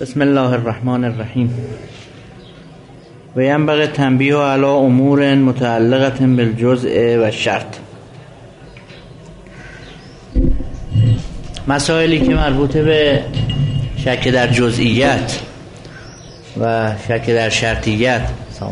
بسم الله الرحمن الرحیم. و ینبغی التنبیه علی امور متعلقة بالجزء و شرط. مسائلی که مربوطه به شک در جزئیات و شک در شرطیت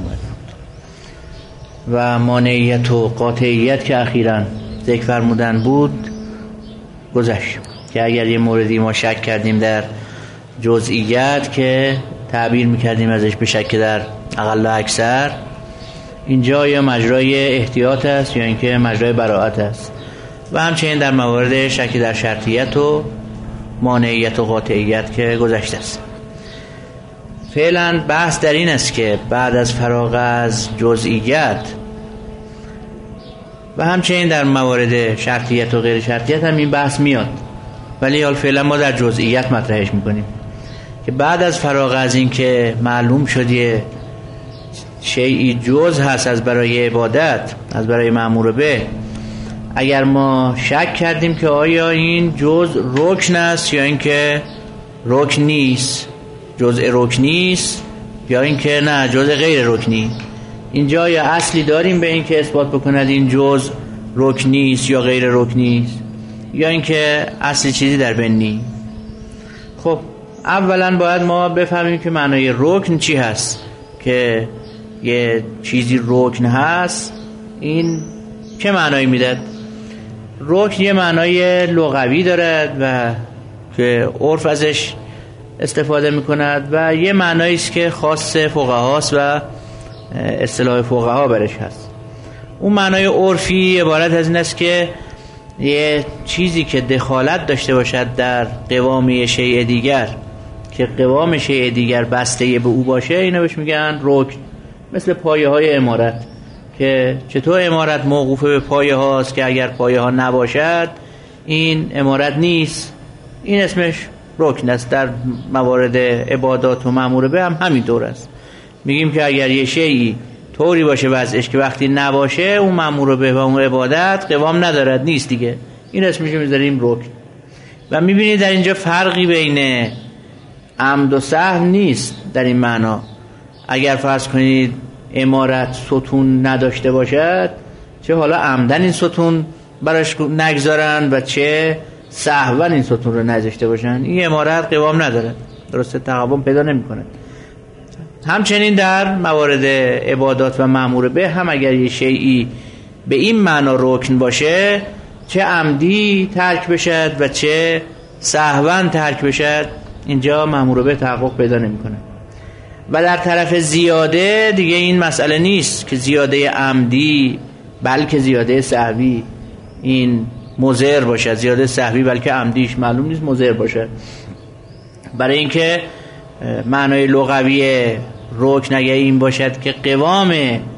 و مانعیت و قاطعیت که اخیراً ذکر فرمودن بود گذشت، که اگر یه موردی ما شک کردیم در جزئیات که تعبیر میکردیم ازش به شک در اقل و اکثر، اینجا یا مجرای احتیاط است یا اینکه مجرای براءت است. و همچنین در موارد شک در شرطیت و مانعیت و قاطعیت که گذشته است. فعلا بحث در این است که بعد از فراغ از جزئیات و همچنین در موارد شرطیت و غیر شرطیت هم این بحث میاد، ولی حال فعلا ما در جزئیات مطرحش میکنیم که بعد از فراغ از این که معلوم شد یه شیئی جز هست از برای عبادت، از برای مأمور به، اگر ما شک کردیم که آیا این جز رکن است یا اینکه رکن نیست، جزء رکن نیست یا اینکه نه جزء غیر رکنی، اینجا یا اصلی داریم به این که اثبات بکند این جز رکن نیست یا غیر رکن نیست، یا اینکه اصلی چیزی در بین نیست. خب اولا باید ما بفهمیم که معنای رکن چی هست، که یه چیزی رکن هست این چه معنایی میداد. رکن یه معنای لغوی دارد و که عرف ازش استفاده میکند و یه معنایی است که خاص فقهاست و اصطلاح فقها برش هست. اون معنای عرفی عبارت از این است که یه چیزی که دخالت داشته باشد در قوام شیء دیگر، که قوام شیء دیگر بسته به او باشه، اینو بهش میگن رکن. مثل پایه های عمارت، که چطور عمارت موقوفه به پایه هاست که اگر پایه ها نباشد این عمارت نیست، این اسمش رکن است. در موارد عبادات و مأمور به هم همین طور است. میگیم که اگر یه شیئی طوری باشه وضعش که وقتی نباشه اون مأمور به و اون عبادت قوام ندارد، نیست دیگه، این اسمش میذاریم رکن. و میبینید در اینجا فرقی بین عمد و سهو نیست در این معنا. اگر فرض کنید عمارت ستون نداشته باشد، چه حالا عمدن این ستون براش نگذارن و چه سهوا این ستون رو نذاشته باشن، این عمارت قوام نداره، درسته، تقوام پیدا نمیکنه. همچنین در موارد عبادات و مأمور به هم اگر یه شیئی به این معنا رکن باشه، چه عمدی ترک بشد و چه سهوا ترک بشد، اینجا مأمور به تحقق پیدا نمیکنه. و در طرف زیاده دیگه این مسئله نیست که زیاده عمدی بلکه زیاده سهوی این مضر باشد، زیاده سهوی بلکه عمدیش معلوم نیست مضر باشد. برای اینکه معنای لغوی رکن اگه این باشد که قوام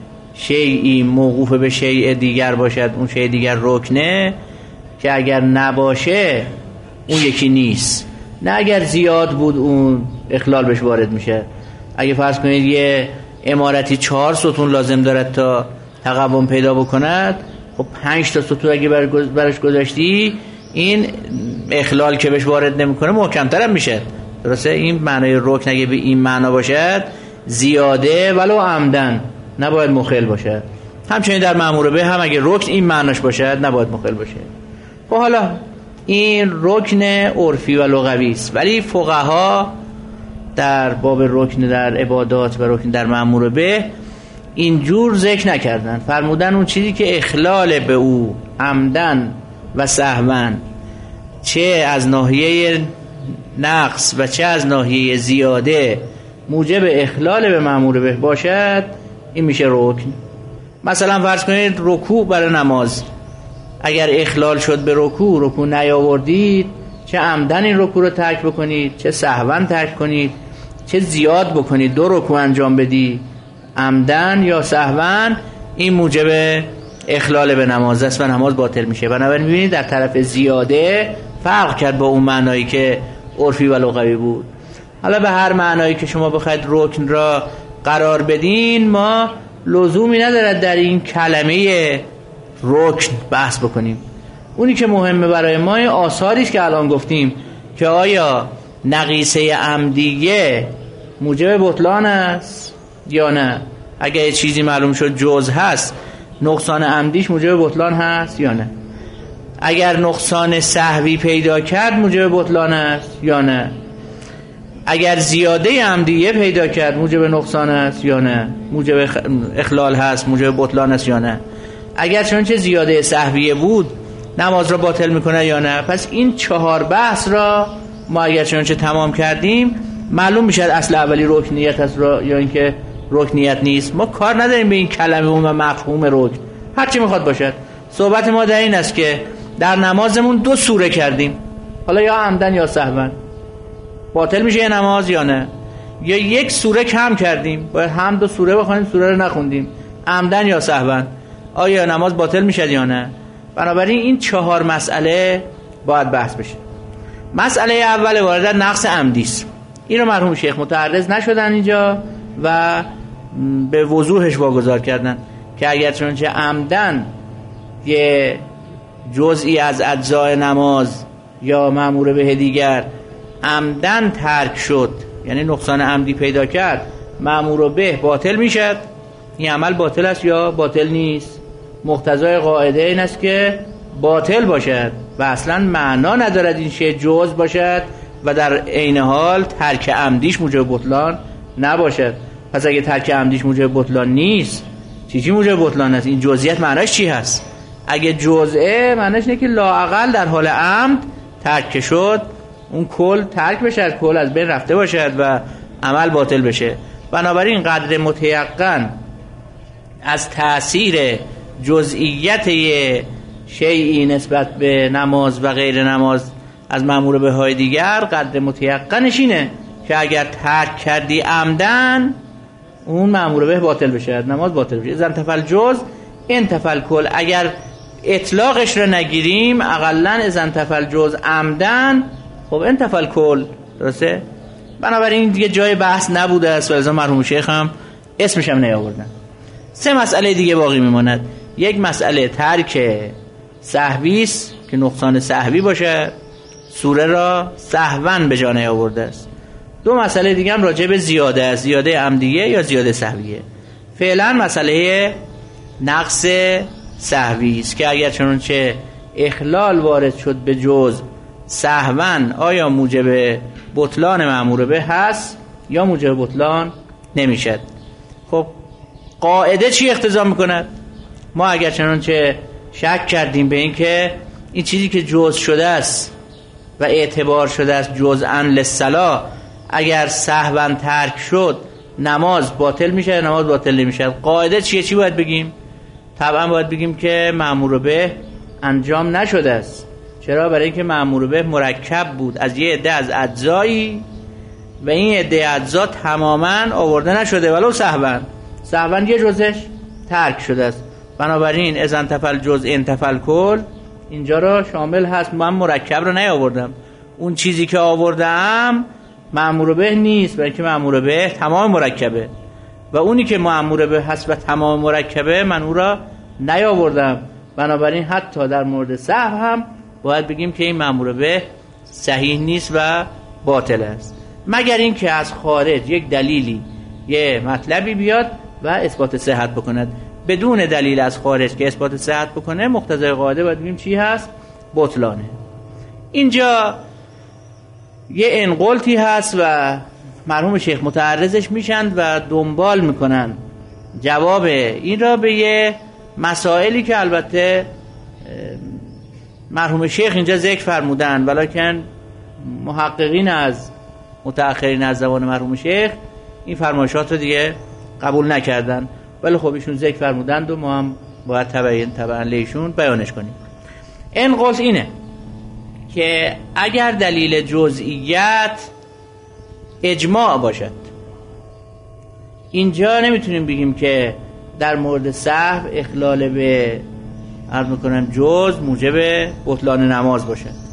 شیئی موقوف به شیء دیگر باشد، اون شیء دیگر رکنه، که اگر نباشه اون یکی نیست. نه اگر زیاد بود اون اخلال بهش وارد میشه. اگه فرض کنید یه عمارتی 4 ستون لازم دارد تا تقوم پیدا بکند، خب 5 تا ستون اگه برش گذاشتی این اخلال که بهش وارد نمیکنه محکم‌تر هم میشه، درسته. این معنای رکن اگه به این معنا باشد، زیاده ولو عمدن نباید مخل باشه. همچنین در مأمور به هم اگه رکن این معناش باشد نباید مخل باشه. خب حالا این رکن عرفی و لغوی است، ولی فقها در باب رکن در عبادات و رکن در مأمور به اینجور ذکر نکردن. فرمودن اون چیزی که اخلال به او عمدن و سهوا، چه از ناحیه نقص و چه از ناحیه زیاده، موجب اخلال به مأمور به باشد، این میشه رکن. مثلا فرض کنید رکوع برای نماز، اگر اخلال شد به رکوع نیاوردید، چه عمدن این رکوع رو ترک بکنید، چه سهوا ترک کنید، چه زیاد بکنید 2 رکوع انجام بدی عمدن یا سهوا، این موجب اخلال به نماز است و نماز باطل میشه. بنابراین میبینید در طرف زیاده فرق کرد با اون معنایی که عرفی و لغوی بود. حالا به هر معنایی که شما بخواید رکن را قرار بدین، ما لزومی ندارد در این کلمه رکن بحث بکنیم. اونی که مهمه برای ما آثاری است که الان گفتیم، که آیا نقیصه عمدیه موجب بطلان است یا نه؟ اگر یه چیزی معلوم شد جز هست، نقصان عمدیش موجب بطلان هست یا نه؟ اگر نقصان سهوی پیدا کرد موجب بطلان است یا نه؟ اگر زیاده عمدیه پیدا کرد موجب نقصان است یا نه؟ موجب اخلال هست، موجب بطلان است یا نه؟ اگر چنانچه زیاده سهویه بود نماز را باطل میکنه یا نه؟ پس این 4 بحث را ما اگر چنانچه تمام کردیم معلوم میشه اصل اولی رکنیت است یا اینکه رکنیت نیست. ما کار نداریم به این کلمه و مفهوم رکن، هر چی میخواد باشد. صحبت ما در این است که در نمازمون 2 سوره کردیم، حالا یا عمدن یا سهوا، باطل میشه نماز یا نه؟ یا 1 سوره کم کردیم، باید هم 2 سوره بخونیم، سوره رو نخوندیم، عمدن یا سهوا، آیا نماز باطل میشه یا نه؟ بنابراین این 4 مسئله باید بحث بشه. مسئله اول وارد نقص عمدی است. این رو مرحوم شیخ متعرض نشدن اینجا و به وضوحش واگذار کردن که اگر چنانچه عمدن یه جزئی از اجزای نماز یا مأمور به دیگر عمدن ترک شد، یعنی نقصان عمدی پیدا کرد، مأمور به باطل میشد. این عمل باطل است یا باطل نیست؟ مقتضای قاعده این است که باطل باشد و اصلا معنا ندارد این شی جز باشد و در عین حال ترک عمدیش موجب بطلان نباشد. پس اگه ترک عمدیش موجب بطلان نیست، چی موجب بطلان است؟ این جزئیت معناش چی هست؟ اگه جزئه معناش اینه که لااقل در حال عمد ترک شد، اون کل ترک بشه، کل از بین رفته باشد و عمل باطل بشه. بنابراین قدر متیقن از تأثیر جزئیت شیئی نسبت به نماز و غیر نماز از مأمور به های دیگر، قدر متیقنش اینه که اگر ترک کردی عمدن اون مأمور به باطل بشه، نماز باطل بشه. اذا انتفل جز انتفل کل. اگر اطلاقش رو نگیریم، اقلن اذا انتفل جز عمدن، خب انتفل کل، درسته؟ بنابراین دیگه جای بحث نبوده است و لذا مرحوم شیخ هم اسمش هم نیاوردن. 3 مسئله دیگه باقی میماند. یک مسئله ترک سهوی است که نقصان سهوی باشه، سوره را سهوا به جا نیاورده است. 2 مسئله دیگه هم راجع به زیاده است، زیاده عمدیه یا زیاده سهویه. فعلا مسئله نقص سهوی است که اگر چنانچه اخلال وارد شد به جز سهوا، آیا موجب بطلان مأمور به هست یا موجب بطلان نمیشد؟ خب قاعده چی اقتضا میکند؟ ما اگر چنانچه شک کردیم به این که این چیزی که جز شده است و اعتبار شده است جزءا للصلاة، اگر سهوا ترک شد نماز باطل میشه، نماز باطل نمیشه. قاعده چیه؟ چی باید بگیم؟ طبعا باید بگیم که مأمور به انجام نشده است. چرا؟ برای اینکه مأمور به مرکب بود از یه عده از اجزایی و این عده اجزا تماما آورده نشده، ولو سهوا یه جزش ترک شده است. بنابراین اذا انتفل جز انتفل کل اینجا را شامل هست. من مرکب رو نیاوردم، اون چیزی که آوردم مأمور به نیست، برای اینکه مأمور به تمام مرکبه و اونی که مأمور به هست و تمام مرکبه من او را نیاوردم. بنابراین حتی در مورد سهو هم باید بگیم که این مأمور به صحیح نیست و باطل است، مگر اینکه از خارج یک دلیلی یه مطلبی بیاد و اثبات صحت بکند. بدون دلیل از خارج که اثبات صحت بکنه، مقتضای قاعده باید بگیم چی هست؟ بطلانه. اینجا یه انقلتی هست و مرحوم شیخ متعرضش میشند و دنبال میکنن جواب این را به یه مسائلی که البته مرحوم شیخ اینجا ذکر فرمودن، ولیکن محققین از متأخرین از زبان مرحوم شیخ این فرمایشات رو دیگه قبول نکردن، ولی خب ایشون ذکر فرمودند و ما هم باید تبعاً لیشون بیانش کنیم. انقلت اینه که اگر دلیل جزئیت اجماع باشد، اینجا نمیتونیم بگیم که در مورد سهو اخلال به عرض میکنم جز موجب بطلان نماز باشد.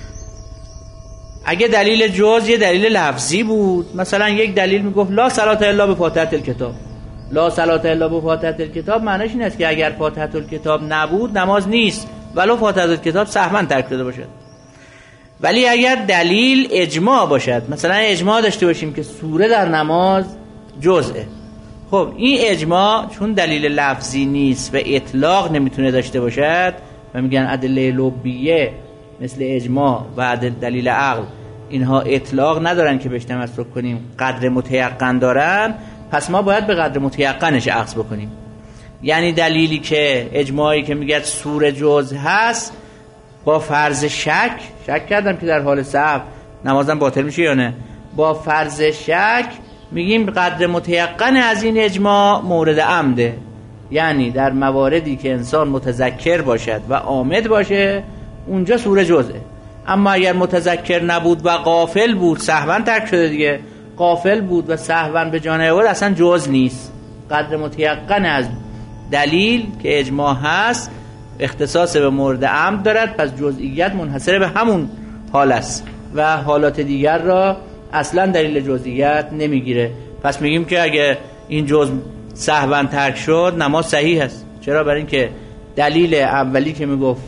اگه دلیل جز یه دلیل لفظی بود، مثلا یک دلیل میگفت لا صلاة الا بفاتحة الکتاب، لا صلاة الا بفاتحة الکتاب معنیش این است که اگر فاتحة الکتاب نبود نماز نیست، ولو فاتحة الکتاب سهوا ترک شده باشد. ولی اگر دلیل اجماع باشد، مثلا اجماع داشته باشیم که سوره در نماز جزءه، خب این اجماع چون دلیل لفظی نیست و اطلاق نمیتونه داشته باشد و میگن ادله لبیه مثل اجماع و دلیل عقل اینها اطلاق ندارن که بهش تمسک کنیم، قدر متیقن دارن، پس ما باید به قدر متیقنش اخذ بکنیم. یعنی دلیلی که اجماعی که میگه سوره جزء هست با فرض شک کردم که در حال سهو نمازم باطل میشه یا نه، با فرض شک میگیم قدر متیقن از این اجماع مورد عمده، یعنی در مواردی که انسان متذکر باشد و عامد باشه اونجا سوره جزءه. اما اگر متذکر نبود و غافل بود، سهوا ترک شده دیگه، غافل بود و سهوا به جا نیاورد، اصلا جزء نیست. قدر متیقن از دلیل که اجماع هست اختصاص به مورد عمد دارد، پس جزئیت منحصر به همون حال است و حالات دیگر را اصلا دلیل جزئیت نمیگیره. پس میگیم که اگه این جزء سهوا ترک شد نماز صحیح است. چرا؟ برای اینکه دلیل اولی که میگفت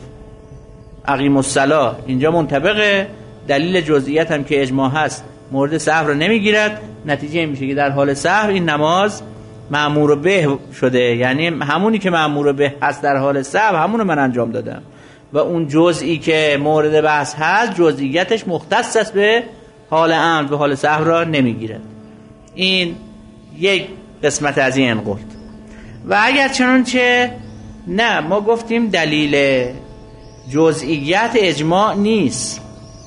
اقیم الصلاة اینجا منطبقه، دلیل جزئیت هم که اجماع هست مورد سهو رو نمیگیرد. نتیجه میشه که در حال سهو این نماز مأمور به شده، یعنی همونی که مأمور به هست در حال سهو همونو من انجام دادم و اون جزئی که مورد بحث هست جزئیتش مختص است به حال عمد و حال سهو را نمیگیرد. این یک قسمت از این انقلت. و اگر چنانچه نه، ما گفتیم دلیل جزئیت اجماع نیست،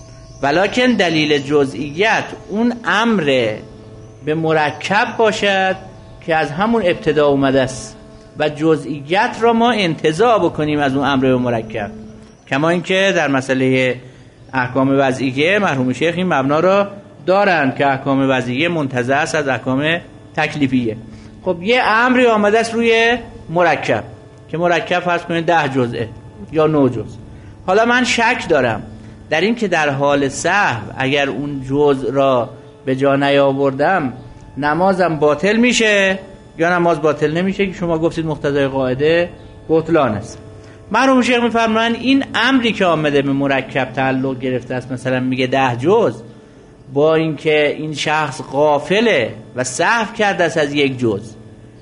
ولکن دلیل جزئیت اون امر به مرکب باشد که از همون ابتدا اومده است و جزئیت را ما انتزاع بکنیم از اون امر به مرکب، کما اینکه در مسئله احکام وضعیه مرحوم شیخ این مبنا را دارند که احکام وضعیه منتزع است از احکام تکلیفیه. خب یه امری آمده است روی مرکب که مرکب فرض کنید 10 جزءه یا 9 جزء. حالا من شک دارم در این که در حال سهو اگر اون جزء را به جا نیاوردم نمازم باطل میشه یا نماز باطل نمیشه که شما گفتید مقتضای قاعده بطلان است. مرحوم شیخ میفرمایند این امری که آمده به مرکب تعلق گرفته است، مثلا میگه 10 جزء، با اینکه این شخص غافله و سهو کرده است از یک جزء،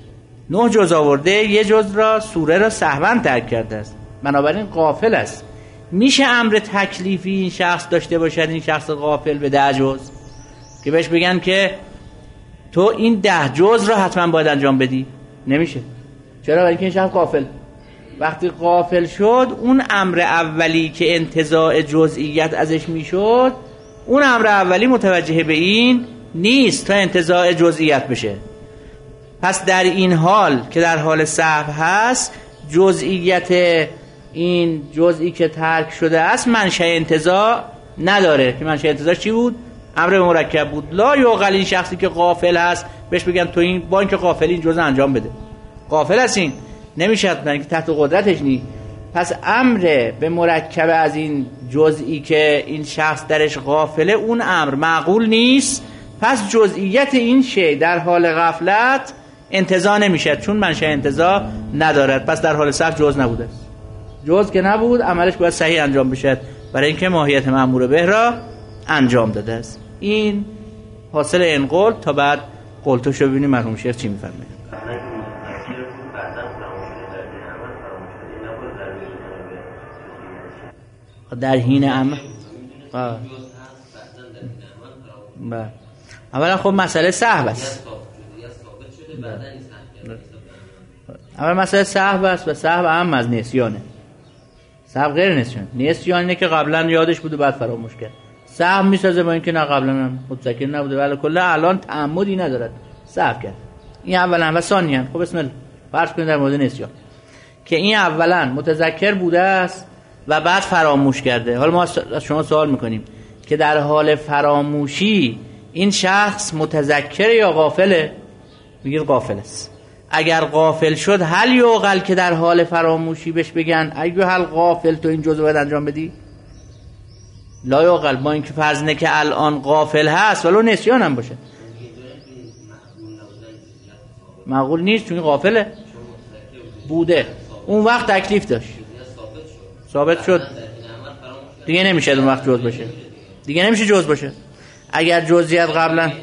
9 جزء آورده، یه جزء را سوره را سهوا ترک کرده است، بنابراین غافل است. میشه امر تکلیفی این شخص داشته باشد، این شخص غافل به 10 جزء، که بهش بگن که تو این 10 جزء را حتما باید انجام بدی؟ نمیشه. چرا؟ برای اینکه این شخص غافل، وقتی غافل شد اون امر اولی که انتزاع جزئیت ازش میشد، اون امر اولی متوجه به این نیست تا انتزاع جزئیت بشه. پس در این حال که در حال سهو هست، جزئیت این جزئی که ترک شده است منشأ انتزاع نداره، که منشأ انتزاعش چی بود؟ امر مرکب بود. لا یعقل این شخصی که غافل هست بهش بگن تو این با اینکه غافلی این جزء انجام بده، غافل هستین، نمیشه، که تحت قدرتش نی. پس امر به مرکب از این جزئی که این شخص درش غافله، اون امر معقول نیست. پس جزئیت این شی در حال غفلت انتزاع نمیشه، چون منشأ انتزاع ندارد. پس در حال سهو جزء نبوده، جزء که نبود عملش باید صحیح انجام بشه برای اینکه ماهیت مأمور به را انجام داده است. این حاصل انقل. تا بعد قلتوشو ببینیم مرحوم شیخ چی میفرمایه. در حین عمل اولا خب مسئله سهو است، اول مسئله سهو است و سهو اهم از نسیانه. سهو غیر نسیان. نسیان اینه که قبلا یادش بود و بعد فراموش کرد. سهو میسازه با اینکه نه قبلا متذکر نبوده ولی کلا الان تعمدی ندارد سهو کرد. این اولا. و ثانیا خب بسم الله فرض کنید در مورد نسیان که این اولا متذکر بوده است و بعد فراموش کرده. حالا ما از شما سوال میکنیم که در حال فراموشی این شخص متذکر یا غافله؟ میگید غافل است. اگر غافل شد هل یعقل که در حال فراموشی بهش بگن ایها الغافل تو این جزء باید انجام بدی؟ لا یعقل. ما اینکه فرض اینه که الان غافل هست ولو نسیان هم باشه، معقول نیست چون غافله بوده، اون وقت تکلیف داشت، ثابت شد دیگه، نمیشه اون وقت جزء بشه. دیگه نمیشه جز باشه. اگر جزئیات قبلا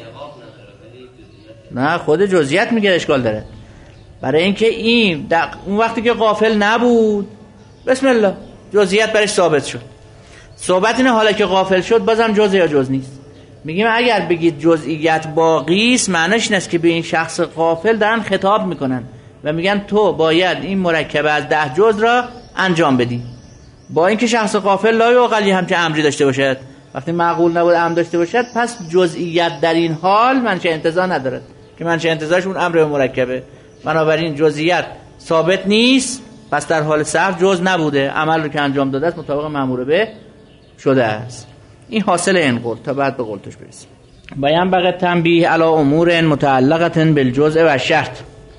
نه خود جزئیات میگه اشکال داره، برای اینکه این اون وقتی که غافل نبود بسم الله جزئیات برش ثابت شد. صحبت اینه حالا که غافل شد بازم جز یا جز نیست. میگیم اگر بگید جزئیات باقی است معنیش این است که به این شخص غافل دارن خطاب میکنن و میگن تو باید این مرکب از 10 جز را انجام بدی، با اینکه شخص غافل لا یعقل همچه امری داشته باشد. وقتی معقول نبود امر داشته باشد پس جزئیات در این حال منشأ انتزاع ندارد که منشأ انتزاعش اون امر مرکبه. بنابراین جزئیات ثابت نیست، پس در حال صرف جز نبوده، عمل رو که انجام داده است مطابق مأمور به شده است. این حاصل این قول. تا بعد به قولش برسیم. بیان بقیه تنبیه علی امور متعلقه بالجزء و شرط.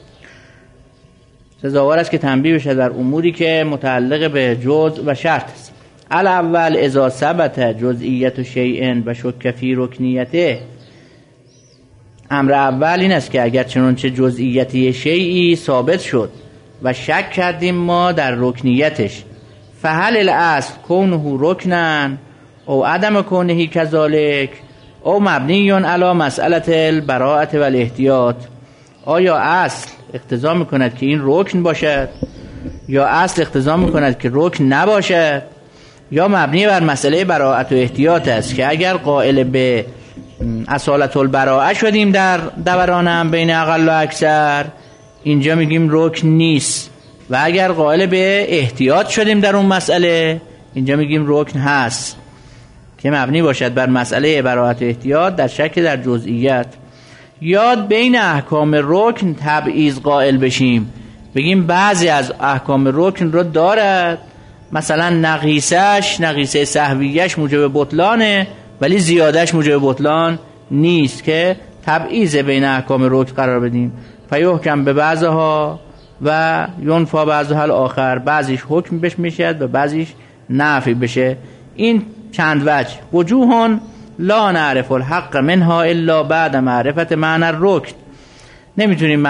سزاوار است که تنبیه بشه در اموری که متعلق به جزء و شرط است. الاول اذا ثبت جزئیت شیء و شک فی رکنیته. امر اول این است که اگر چنانچه جزئیتی شیئی ثابت شد و شک کردیم ما در رکنیتش، فهل الاصل کونه رکنن او عدم کونه کذالک او مبنی علی مسئله البراءة و الاحتیاط. آیا اصل اقتضا میکند که این رکن باشد یا اصل اقتضا میکند که رکن نباشد، یا مبنی بر مسئله براءت و احتیاط است که اگر قائل به اصالت البراءه شدیم در دورانم بین اقل و اکثر اینجا میگیم رکن نیست، و اگر قائل به احتیاط شدیم در اون مسئله اینجا میگیم رکن هست، که مبنی باشد بر مسئله براءت و احتیاط در شک در جزئیات. یاد بین احکام رکن تبعیض قائل بشیم، بگیم بعضی از احکام رکن رو دارد، مثلا نقیصه سهویش موجب بطلانه ولی زیادش موجب بطلان نیست، که تبعیض بین احکام رکن قرار بدیم. فیحکم به بعضها و ینفی بعضها الاخر، بعضیش حکم بش میشد و بعضیش نفی بشه. این چند وجه. وجوهون لا نعرف الحق منها الا بعد معرفت معنی الرکن. نمیتونیم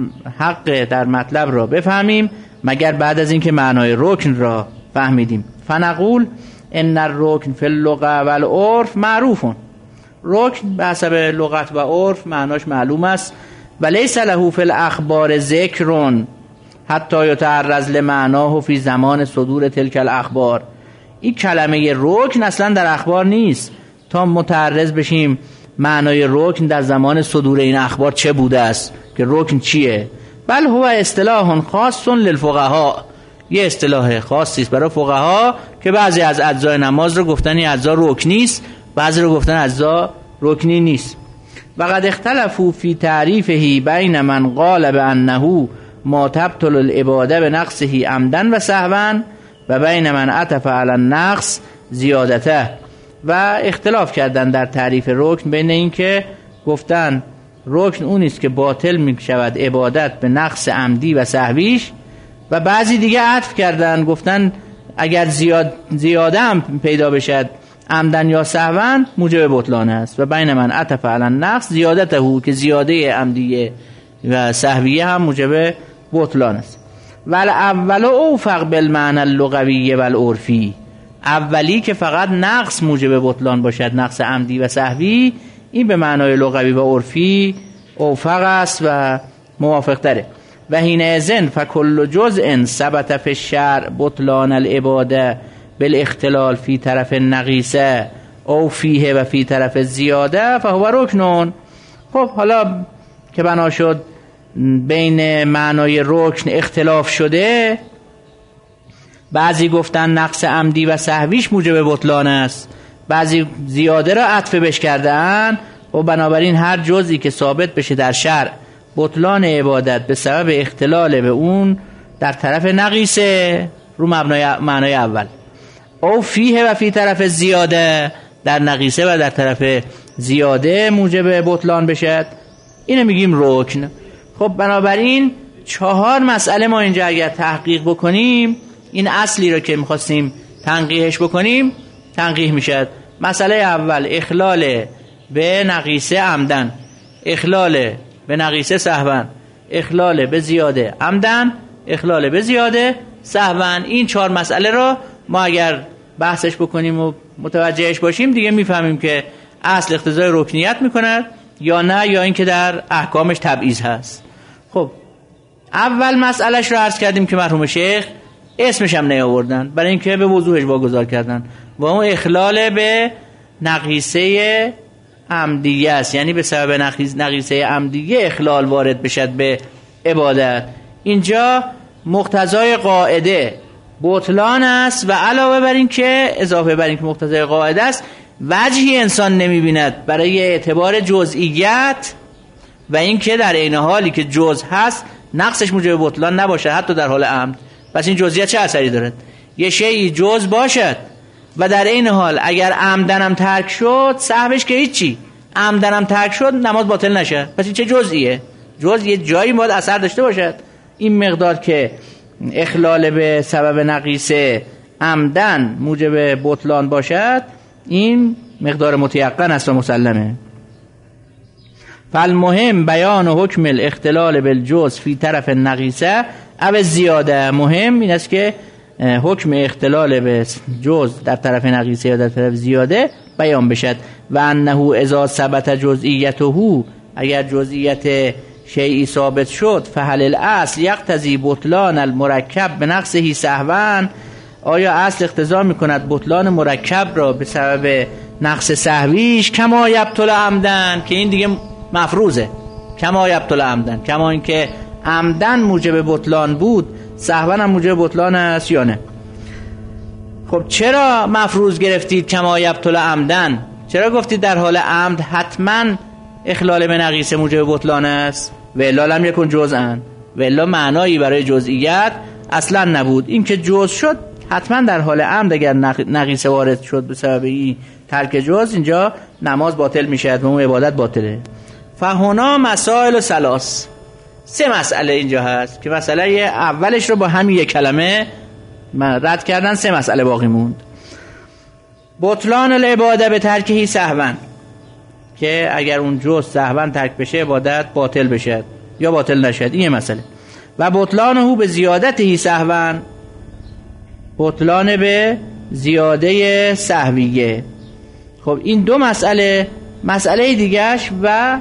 حق در مطلب را بفهمیم مگر بعد از اینکه معنای رکن را فهمیدیم. فنقول ان الرکن فی اللغة والعرف معروفون. رکن به حسب لغت و عرف معناش معلوم است. و لیس له فی الاخبار ذکر حتی یتعرض لمعناه فی زمان صدور تلک الاخبار. این کلمه رکن اصلا در اخبار نیست تا متعرض بشیم معنای رکن در زمان صدور این اخبار چه بوده است، که رکن چیه. بل هو اصطلاح خاص للفقهاء، یه اصطلاح خاصی است برای فقها که بعضی از اجزای نماز رو گفتن این اجزا رکنی است، بعضی رو گفتن اجزا رکنی نیست. و قد اختلفوا فی تعریفه بین من قال بانه ما تبطل العباده بنقصه عمدا و سهوا و بین من عطف علی النقص زیادته. و اختلاف کردن در تعریف رکن بین این که گفتن رکن اون است که باطل می شود عبادت به نقص عمدی و سهویش، و بعضی دیگه عطف کردن گفتن اگر زیاده هم پیدا بشد عمدن یا سهوا موجب بطلان است. و بین من عطف علی النقص زیادته، که زیاده عمدی و سهویه هم موجب بطلان است. ول اول اوفق بالمعنى اللغوی و العرفی. اولی که فقط نقص موجب بطلان باشد، نقص عمدی و سهوی، این به معنای لغوی و عرفی اوفق است و موافق تره. و حینئذ فکل جزء ثبت فی الشرع بطلان العباده بالاختلال فی طرف النقیصه او فیه و فی طرف الزیاده فهو رکنون. خب حالا که بنا شد بین معنای رکن اختلاف شده، بعضی گفتن نقص عمدی و سهویش موجب بطلان است، بعضی زیاده را عطف بش کردن، و بنابراین هر جزئی که ثابت بشه در شرع بطلان عبادت به سبب اختلال به اون در طرف نقیصه رو معنای اول، او فیه و فی طرف زیاده در نقیصه و در طرف زیاده موجب بطلان بشد، اینو میگیم رکن. خب بنابراین 4 مسئله ما اینجا اگر تحقیق بکنیم، این اصلی رو که میخواستیم تنقیحش بکنیم تنقیح میشد. مسئله اول اخلال به نقیصه عمدن، اخلال به نقیصه سهوا، اخلال به زیاده عمدن، اخلال به زیاده سهوا. این 4 مسئله رو ما اگر بحثش بکنیم و متوجهش باشیم دیگه میفهمیم که اصل اقتضای رکنیت میکند یا نه، یا اینکه در احکامش تبعیض هست. خب اول مسئلهش رو عرض کردیم که مرحوم شیخ اسمش هم نیاوردن برای اینکه به وضوحش واگذار کردن و اون اخلال به نقیصه عمدیه است، یعنی به سبب نقیصه عمدیه اخلال وارد بشد به عبادت. اینجا مقتضای قاعده بطلان است و علاوه بر این که اضافه بر این که مقتضای قاعده است وجهی انسان نمی‌بیند برای اعتبار جزئیت و این که در عین حالی که جزء هست نقصش موجب بطلان نباشه حتی در حال عمد. پس این جزئیت چه اثری دارد؟ یه شیء جزء باشد و در این حال اگر عمدنم ترک شد سهوش که هیچی، عمدنم ترک شد نماز باطل نشه. پس این چه جزئیه؟ جزء یه جایی باید اثر داشته باشد. این مقدار که اخلال به سبب نقیصه عمدن موجب بطلان باشد این مقدار متیقن است و مسلمه. فالمهم بیان حکم الاختلال بالجزء فی طرف النقیصه او زیاده. مهم این است که حکم اختلال به جزء در طرف نقیصه یا در طرف زیاده بیان بشد و انه اذا ثبت جزئیته، اگر جزئیت شیئی ثابت شد فهل الاصل یقتضی بطلان المرکب به نقصه سهوا، آیا اصل اقتضا میکند بطلان مرکب را به سبب نقص سهویش کما یبطل عمدن، که این دیگه مفروضه، کما یبطل عمدن، کما این که عمدن موجب بطلان بود سهوا هم موجب بطلان است یا نه. خب چرا مفروض گرفتید کما یبطل عمدن؟ چرا گفتید در حال عمد حتما اخلال به نقیصه موجب بطلان است و الا لم یکن جزءا، و الا معنایی برای جزئیت اصلا نبود. این که جزء شد حتما در حال عمد اگر نقیصه وارد شد به سبب این ترک جزء اینجا نماز باطل میشه و اون عبادت باطله. فهنا مسائل ثلاث، سه مسئله اینجا هست که مسئله اولش رو با همین یک کلمه رد کردن، سه مسئله باقی موند. بطلان العباده به ترکهی سهوا، که اگر اون جزء سهوا ترک بشه عبادت باطل بشه یا باطل نشد، این مسئله. و بطلانه به زیادته سهوا، بطلان به زیاده سهویه. خب این دو مسئله. مسئله دیگرش و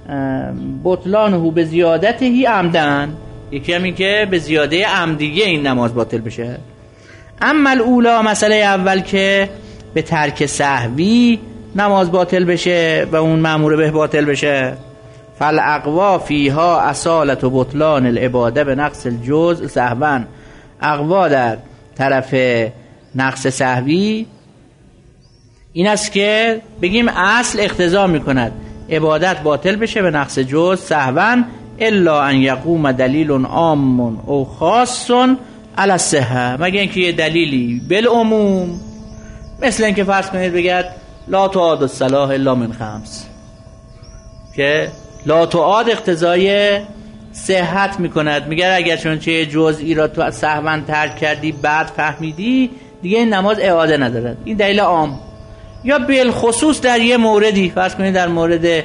بطلانه به زیادته عمدن، یکی هم این که به زیاده عمدیه این نماز باطل بشه. اما الاولا، مسئله اول که به ترک سهوی نماز باطل بشه و اون مأمور به باطل بشه، فالاقوا فیها اصالت و بطلان العباده به نقص الجزء سهوا، اقوا در طرف نقص سهوی این است که بگیم اصل اقتضا میکند عبادت باطل بشه به نقص جزء سهوا الا ان یقوم دلیل عام او خاص علی الصحه، مگر اینکه یه دلیلی بالعموم، مثل اینکه فرض کنید بگید لا تعاد الصلاة الا من خمس، که لا تعاد اقتضای صحت میکند، میگه اگر چون چه جزئی را تو سهوا ترک کردی بعد فهمیدی دیگه این نماز اعاده ندارد. این دلیل عام. یا بالخصوص در یه موردی، فرض کنید در مورد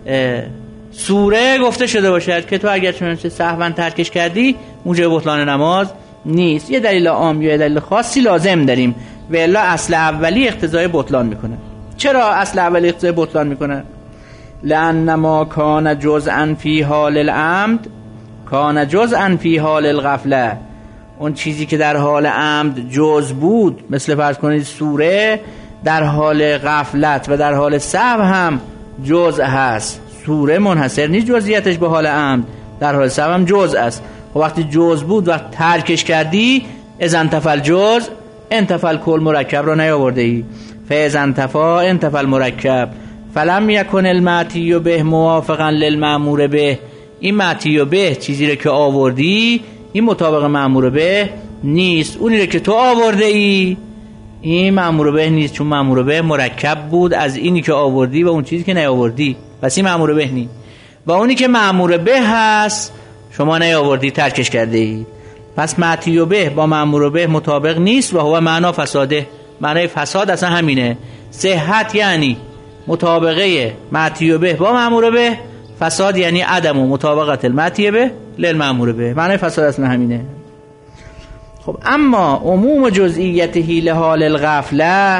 سوره گفته شده باشد که تو اگر چون چه سهوا ترکش کردی موجب بطلان نماز نیست. یه دلیل عام یا دلیل خاصی لازم داریم و الا اصل اولی اقتضای بطلان میکنه. چرا اصل اولی اقتضای بطلان میکنه؟ لأن ما کان جزءا فی حال العمد کان جزءا فی حال الغفله، اون چیزی که در حال عمد جزء بود، مثل فرض کنید سوره، در حال غفلت و در حال سهو هم جزء هست. سوره منحصر نیست جزئیتش به حال عمد، در حال سهو هم جزء است. و وقتی جزء بود و ترکش کردی، اذا انتفى الجزء انتفى الکل، مرکب را نیاورده ای. فاذا انتفى انتفى المرکب فلم یکن المعتی به موافقا للمأمور به، این معتی به چیزی رو که آوردی این مطابق مأمور به نیست، اونی رو که تو آورده ای این مأمور به نیست، چون مأمور به مرکب بود از اینی که آوردی و اون چیزی که نیاوردی، پس این مأمور به نیست. و اونی که مأمور به هست شما نیاوردی ترکش کرده ای، پس معتی به با مأمور به مطابق نیست و هو معنا فساده، معنای فساد اصلا همینه. صحت یعنی مطابقه معتی به با مأمور به، فساد یعنی عدم و مطابقت المعتی به للمأمور به، معنای فساد اصلا همینه. خب اما عموم جزئیته لحال الغفله،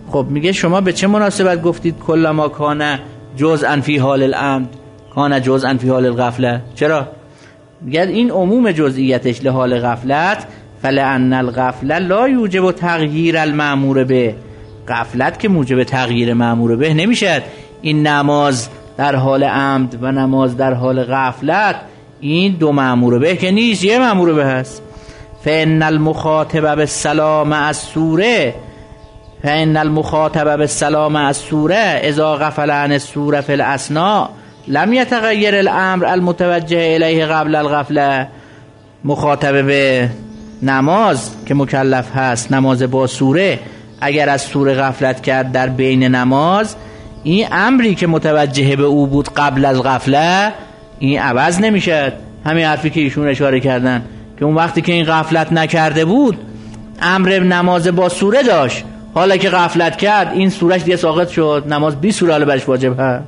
خب میگه شما به چه مناسبت گفتید کلما کان جزءا فی حال العمد کان جزءا فی حال الغفله؟ چرا؟ میگه این عموم جزئیتش لحال غفلت، فلأن الغفله لا یوجب تغییر المأمور به، غفلت که موجب تغییر مأمور به نمیشد. این نماز در حال عمد و نماز در حال غفلت این دو مأمور به که نیست، یه مأمور به هست. فإن المخاطب بالسلام السوره فإن المخاطب بالسلام السوره اذا غفل عن السوره فی الاثناء لم يتغیر الامر المتوجه الیه قبل الغفله. مخاطب به نماز که مکلف هست نماز با سوره، اگر از سوره غفلت کرد در بین نماز، این امری که متوجه به او بود قبل از غفله این عوض نمیشد. همین حرفی که ایشون اشاره کردن که اون وقتی که این غفلت نکرده بود امر نماز با سوره داشت، حالا که غفلت کرد این سورش دیگه ساقط شد، نماز بی سوره حالا برش واجب هست.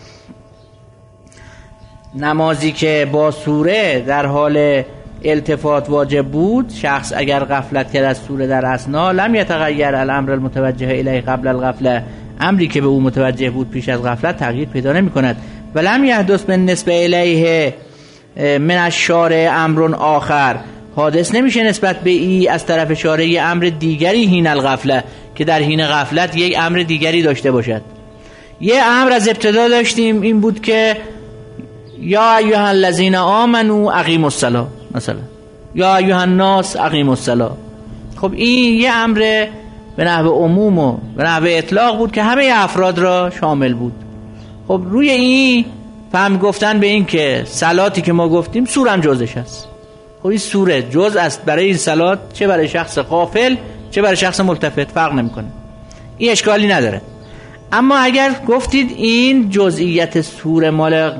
نمازی که با سوره در حال التفات واجب بود، شخص اگر غفلت کرد از سوره در اثنا لم یتغیر الامر المتوجه الیه قبل الغفله، امری که به او متوجه بود پیش از غفلت تغییر پیدا نمی کند. و لم یحدث بالنسبه الیه من الشارع امر آخر، حادث نمیشه نسبت به ای از طرف شارع امر دیگری حین الغفله، که در حین غفلت یک امر دیگری داشته باشد. یه امر از ابتدا داشتیم این بود که یا ایها الذین آمنوا اقیموا الصلاة، مثلا یا ایها الناس اقیموا الصلاة. خب این یه امر به نحو عموم و به نحو اطلاق بود که همه افراد را شامل بود. خب روی این فهم گفتن به این که صلاتی که ما گفتیم سورم جزش هست. خب این سوره جز است برای این صلات، چه برای شخص غافل چه برای شخص ملتفت فرق نمیکنه، این اشکالی نداره. اما اگر گفتید این جزئیت سوره مال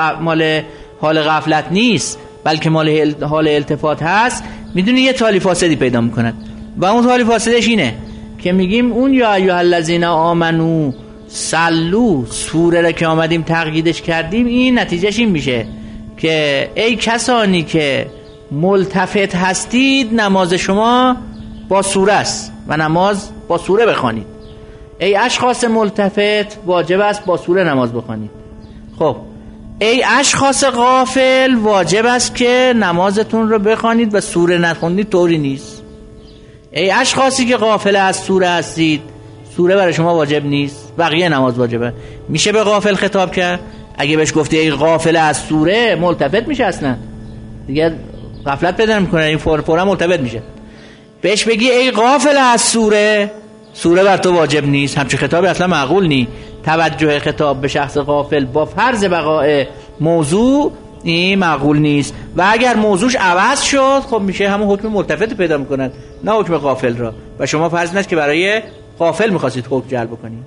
حال غفلت نیست بلکه مال حال التفات هست، میدونی یه تالی فاسدی پیدا میکند و اون تالی فاسدش اینه که میگیم اون یا ایها الذین آمنو صلو سوره را که آمدیم تقییدش کردیم، این نتیجهش این میشه که ای کسانی که ملتفت هستید نماز شما با سوره است و نماز با سوره بخوانید. ای اشخاص ملتفت واجب است با سوره نماز بخوانید. خب ای اشخاص غافل واجب است که نمازتون رو بخوانید و سوره نخوندید طوری نیست. ای اشخاصی که غافل از سوره هستید سوره برای شما واجب نیست، بقیه نماز واجبه. میشه به غافل خطاب کرد؟ اگه بهش گفتی ای غافل از سوره ملتفت میشه، اصلا دیگه غفلت پیدا میکنه، این فورا ملتفت میشه. بهش بگی ای غافل از سوره، سوره بر تو واجب نیست، همچین خطابی اصلا معقول نی. توجه خطاب به شخص غافل با فرض بقای موضوع این معقول نیست و اگر موضوعش عوض شد خب میشه همون حکم ملتفت پیدا میکنن نه حکم غافل را، و شما فرض نیست که برای غافل میخواستید حکم جلب کنید.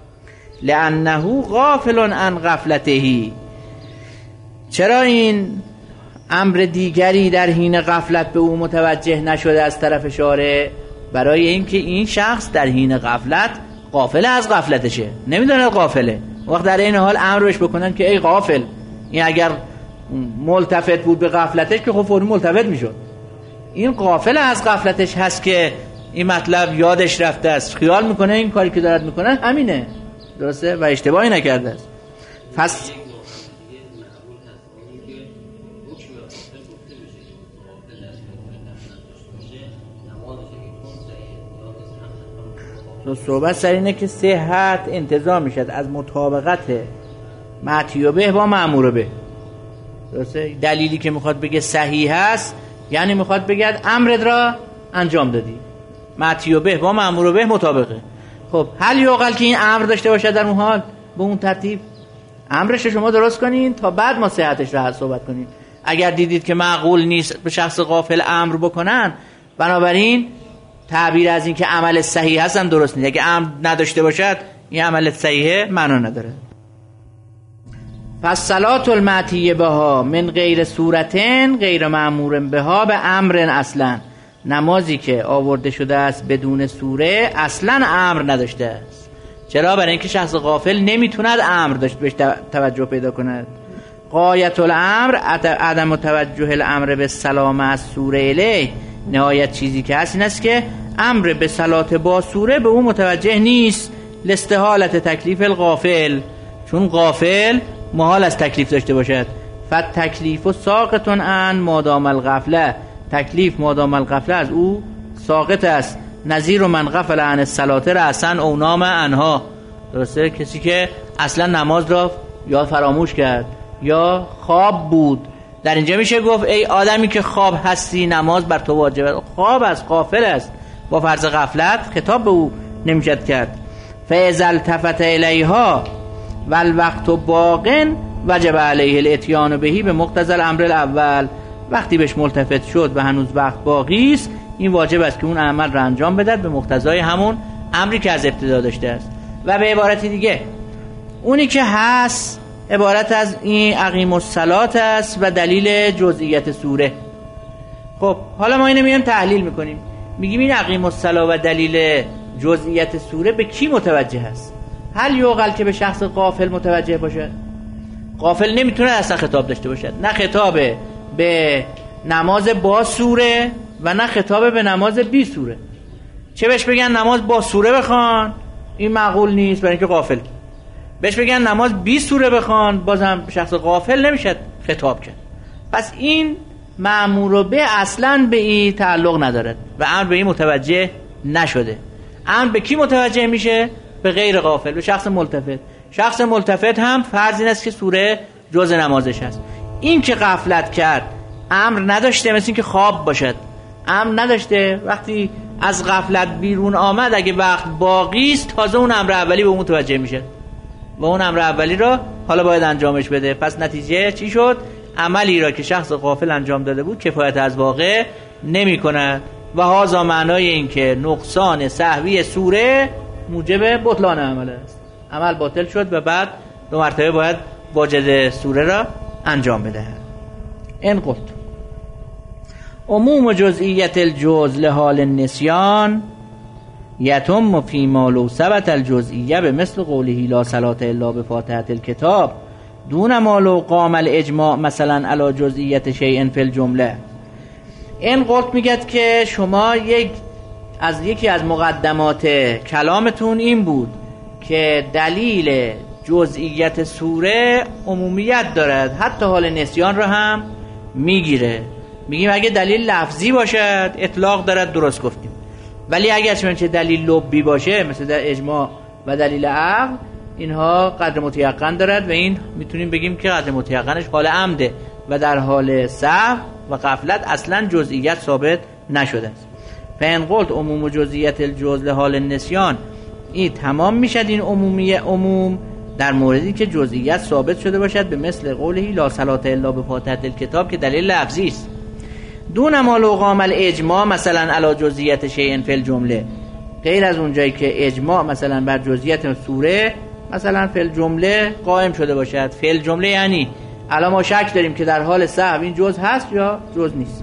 لانه غافل عن غفلته، چرا این امر دیگری در حین غفلت به او متوجه نشده از طرف شارع؟ برای اینکه این شخص در حین غفلت غافل از غفلتشه، نمیدونه غافله. وقت در این حال امر بهش بکنن که ای غافل، این اگر ملتفت بود به غفلتش که خب فوری ملتفت میشد. این غافل از غفلتش هست که این مطلب یادش رفته است، خیال میکنه این کاری که دارد میکنه همینه، درسته و اشتباهی نکرده است. پس صحبت سر اینه که صحت انتزاع میشد از مطابقت معطی به با مأمور به. درسته؟ دلیلی که میخواد بگه صحیح هست یعنی میخواد بگه امرت را انجام دادی، معطی به با مأمور به مطابقه. خب هل یعقل که این امر داشته باشه در اون حال به اون ترتیب؟ امرش شما درست کنین تا بعد ما صحتش را صحبت کنین. اگر دیدید که معقول نیست به شخص غافل امر بکنن، بنابراین تعبیر از این که عمل صحیح هستن درست نیست. اگه امر نداشته باشد این عمل صحیحه معنا نداره. پس صلات المعطی بها من غیر صورتن غیر مأمور بها به امر اصلا، نمازی که آورده شده است بدون سوره اصلا امر نداشته است. چرا؟ برای اینکه شخص غافل نمیتوند امر داشت بهش توجه پیدا کند. غایت الامر عدم توجه الامر به سلام از سوره الیه، نهایت چیزی که هست این است که امر به صلات با سوره به اون متوجه نیست لاستحالت تکلیف الغافل، چون غافل محال از تکلیف داشته باشد. فتکلیف ساقط عن مادام الغفله، تکلیف مادام الغفله از او ساقط است. نظیر من غفل عن الصلاه رأسا او نام عنها، درسته؟ کسی که اصلا نماز را یا فراموش کرد یا خواب بود. در اینجا میشه گفت ای آدمی که خواب هستی نماز بر تو واجبه. خواب از غافل است، با فرض غفلت خطاب به او نمیشد کرد. فاذا التفت الیها والوقت باق وجب علیه الاتیان بهی به مقتضی الامر الاول، وقتی بهش ملتفت شد و هنوز وقت باقی است این واجب است که اون عمل را انجام بدهد به مقتضای همون امری که از ابتدا داشته است. و به عبارتی دیگه اونی که هست عبارت از این اقیم الصلات است و دلیل جزئیت سوره. خب حالا ما اینو میایم تحلیل میکنیم، میگیم این اقیم الصلات و دلیل جزئیت سوره به کی متوجه است؟ هل یوقل که به شخص غافل متوجه باشه؟ غافل نمیتونه اصلا خطاب داشته باشد، نه خطاب به نماز با سوره و نه خطاب به نماز بی سوره. چه بهش بگن نماز با سوره بخوان این معقول نیست برای اینکه غافل، بهش بگن نماز بی سوره بخوان بازم شخص غافل نمیشه خطاب کرد. پس این مأمور به اصلا به این تعلق ندارد و امر به این متوجه نشده. امر به کی متوجه میشه؟ به غیر غافل، به شخص ملتفت. شخص ملتفت هم فرض این است که سوره جز نمازش هست. این که غفلت کرد امر نداشته، مثل این که خواب باشد امر نداشته، وقتی از غفلت بیرون آمد اگه وقت باقی است تازه اون امر اولی به اون متوجه میشه و اون امر اولی را حالا باید انجامش بده. پس نتیجه چی شد؟ عملی را که شخص غافل انجام داده بود کفایت از واقع نمی کند و هذا معنای این که نقصان سهوی سوره موجب بطلان عمل است. عمل باطل شد و بعد 2 مرتبه باید واجد سوره را انجام بده. این قلت عموم جزئیت الجزء لحال النسیان یتم فی ما لو ثبت الجزئیه به مثل قوله لا صلاة الا بفاتحة الکتاب دون ما لو قام الاجماع مثلا علی جزئیت شیء فی الجمله. این قلت میگد که شما یکی از مقدمات کلامتون این بود که دلیل جزئیت سوره عمومیت دارد، حتی حال نسیان را هم میگیره. میگیم اگه دلیل لفظی باشد اطلاق دارد، درست گفتیم، ولی اگر چه دلیل لبی باشه مثل در اجماع و دلیل عقل اینها قدر متیقن دارد و این میتونیم بگیم که قدر متیقنش حال عمده و در حال سهو و غفلت اصلا جزئیت ثابت نشده است. فان قلت عموم جزئیت الجزء لحال النسیان، این تمام میشد این عموم در موردی که جزئیت ثابت شده باشد به مثل قوله لا صلاة الا بفاتحة الکتاب که دلیل لفظی است. دون ما لو قام الاجماع مثلا علی جزئیت شیء فی الجمله، غیر از اونجایی که اجماع مثلا بر جزئیت سوره مثلا فی الجمله قائم شده باشد. فی الجمله یعنی الان ما شک داریم که در حال سهو این جز هست یا جز نیست.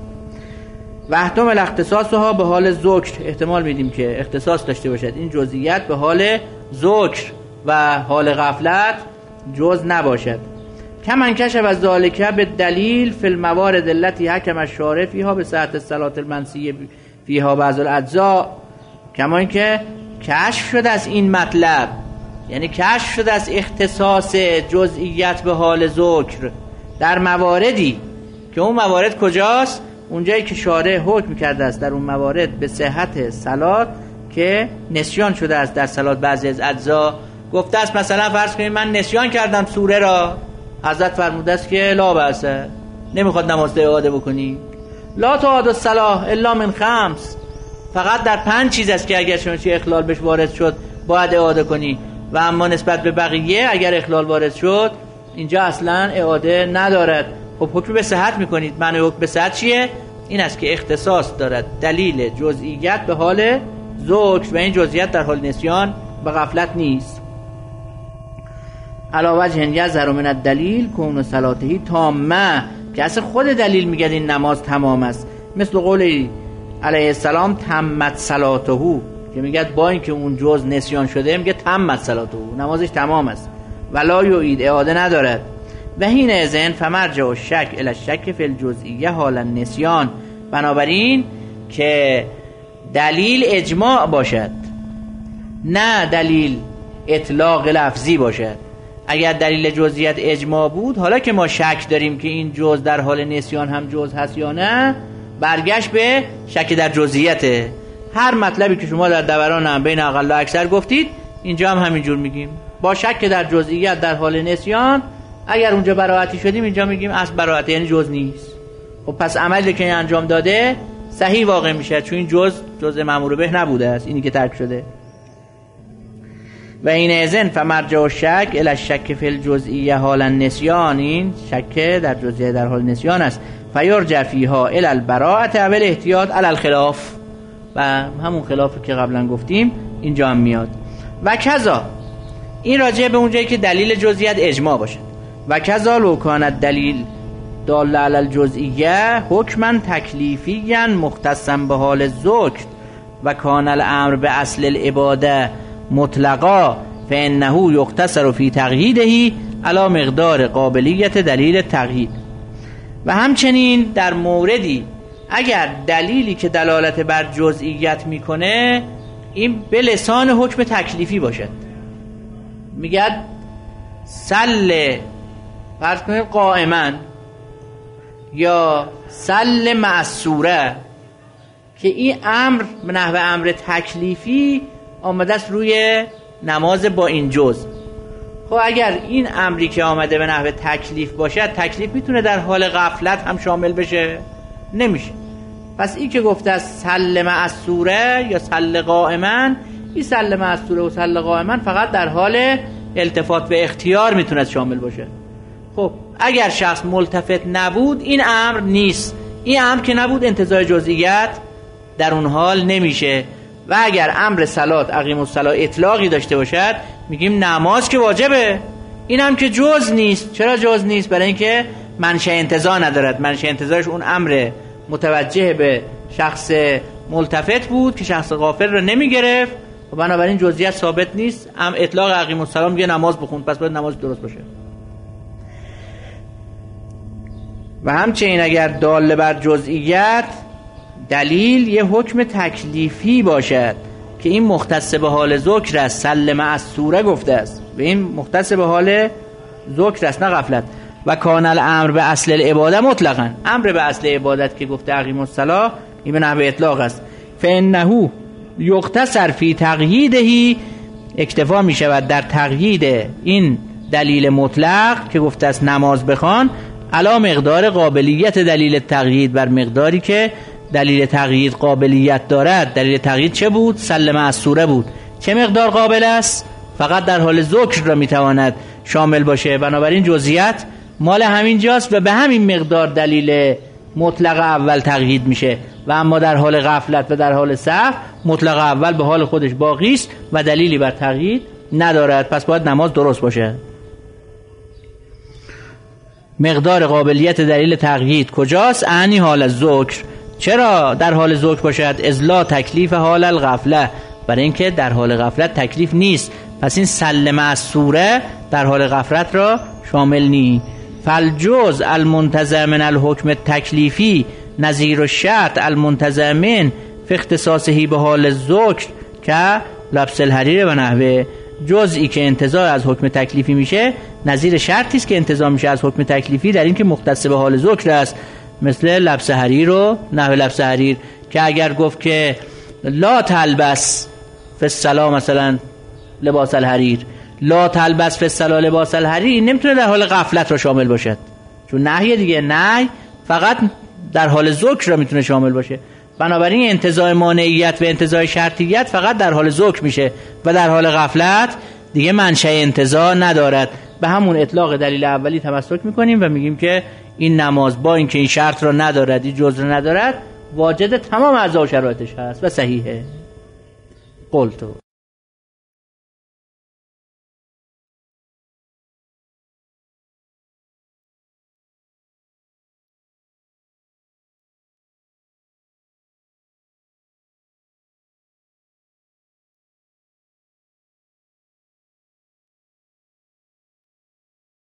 و احتمال اختصاصها به حال ذکر، احتمال میدیم که اختصاص داشته باشد این جزئیت به حال ذکر و حال غفلت جز نباشد. کمن کشف از ذالک به دلیل فی الموارد التي حکم الشارع فیها به صحت الصلاة المنسیه فیها بعض الاجزاء، کما اینکه کشف شده از این مطلب، یعنی کشف شده از اختصاص جزئیت به حال ذکر در مواردی که اون موارد کجاست؟ اونجایی که شارع حکم کرده است در اون موارد به صحت صلات که نسیان شده است در صلات بعضی از اجزا. گفته است مثلا فرض کنید من نسیان کردم سوره را، حضرت فرموده است که لا بأسه، نمیخواد نماز اعاده بکنی. لا تعاد الصلاة الا من 5، فقط در 5 چیز است که اگر شما چی اخلال بهش وارد شد باید اعاده کنی و اما نسبت به بقیه اگر اخلال وارد شد اینجا اصلا اعاده ندارد. خب حکم به صحت میکنید. معنی حکم به صحت چیه؟ این است که اختصاص دارد دلیل جزئیت به حال ذکر و این جزئیت در حال نسیان و غفلت نیست. علاوه وجه یظهر من الدلیل کون صلاته تامه، که اصلا خود دلیل میگه این نماز تمام است، مثل قول علیه السلام تمت صلاته، که میگه با اینکه اون جز نسیان شده میگه تمت صلاته، نمازش تمام است ولا یعید، اعاده ندارد. و حین اذن فمرجع الشک الی الشک فی الجزئیه حال النسیان، بنابراین که دلیل اجماع باشد، نه دلیل اطلاق لفظی باشد. اگر دلیل جزئیت اجماع بود، حالا که ما شک داریم که این جز در حال نسیان هم جز هست یا نه، برگشت به شک در جزئیته. هر مطلبی که شما در دوران هم بین اقل و اکثر گفتید، اینجا هم همینجور میگیم با شک در جزئیت در حال نسیان. اگر اونجا براءتی شدیم، اینجا میگیم اصل براءت یعنی جز نیست. خب پس عملی که انجام داده صحیح واقع میشه، چون این جز مأمور به نبوده است، اینی که ترک شده. و این اذن فمرجع الشک الی الشک فی الجزئیه حال النسیان، این شک در جزئیه در حال نسیان است. فیرجع فیها الی البراءة و الاحتیاط علی الخلاف، و همون خلافی که قبلا گفتیم اینجا هم میاد. و کذا، این راجع به اونجایی که دلیل جزئیت اجماع باشه. و کذا لو کان الدلیل دال علی الجزئیه حکما تکلیفیا مختصا به حال الذکر و کان الامر به اصل العباده مطلقا فانه یقتصر فی تقییده علی مقدار قابلیت دلیل تقیید. و همچنین در موردی اگر دلیلی که دلالت بر جزئیت میکنه این به لسان حکم تکلیفی باشد، میگه سل فرض کنید قائما یا سل معصوره، که این امر به نحو امر تکلیفی آمده است روی نماز با این جز. خب اگر این امری که آمده به نحو تکلیف باشد، تکلیف میتونه در حال غفلت هم شامل بشه؟ نمیشه. پس این که گفته است سل معصوره یا سل قائما، این سل معصوره و سل قائما فقط در حال التفات به اختیار میتونه شامل باشه. خب اگر شخص ملتفت نبود این امر نیست، این امر که نبود انتزاع جزئیت در اون حال نمیشه. و اگر امر صلات اقیم الصلاة اطلاقی داشته باشد، میگیم نماز که واجبه، این هم که جز نیست. چرا جز نیست؟ برای اینکه منشأ انتزاع ندارد. منشأ انتزاعش اون امر متوجه به شخص ملتفت بود که شخص غافل رو نمیگرفت و بنابراین جزئیت ثابت نیست. اطلاق اقیم الصلاة میگه نماز بخون، پس باید نماز درست باشه. و همچنین اگر دال بر جزئیت دلیل یه حکم تکلیفی باشد که این مختص به حال ذکر است، سل معصوره گفته است، و این مختص به حال ذکر است نه غفلت. و کان الامر به اصل العباده مطلقاً، امر به اصل عبادت که گفته اقیم الصلاة این به نحو اطلاق است. فانه یقتصر فی تقییده، اکتفا می شود در تقیید این دلیل مطلق که گفته است نماز بخوان، علا مقدار قابلیت دلیل تقیید، بر مقداری که دلیل تقیید قابلیت دارد. دلیل تقیید چه بود؟ سل معصوره بود. چه مقدار قابل است؟ فقط در حال ذکر را میتواند شامل باشه. بنابراین جزئیت مال همین جاست و به همین مقدار دلیل مطلق اول تقیید میشه. و اما در حال غفلت و در حال سهو مطلق اول به حال خودش باقی است و دلیلی بر تقیید ندارد، پس باید نماز درست باشه. مقدار قابلیت دلیل تقیید کجاست؟ اعنی حال الذکر. چرا در حال ذکر باشد؟ ازلا تکلیف حال الغفله، برای اینکه در حال غفلت تکلیف نیست. پس این سل معصوره در حال غفلت را شامل نی. فالجوز المنتزع من الحکم التکلیفی نظیر الشرط المنتزع من فی اختصاصه به حال الذکر که لبس الحریر و نحوه. جزئی که انتزاع از حکم تکلیفی میشه نظیر شرطی است که انتزاع میشه از حکم تکلیفی در این که مختص به حال ذکر است، مثل لبس حریر و نحو لبس حریر، که اگر گفت که لا تلبس فی الصلاة مثلا لباس الحریر، لا تلبس فی الصلاة لباس الحریر، نمیتونه در حال غفلت را شامل باشد، چون نهی دیگه، نهی فقط در حال ذکر را میتونه شامل باشه. بنابراین انتزاع مانعیت و انتزاع شرطیت فقط در حال ذکر میشه و در حال غفلت دیگه منشأ انتزاع ندارد. به همون اطلاق دلیل اولی تمسک میکنیم و میگیم که این نماز با اینکه این شرط را ندارد، این جزء را ندارد، واجد تمام اعضا و شرایطش هست و صحیحه. قلتو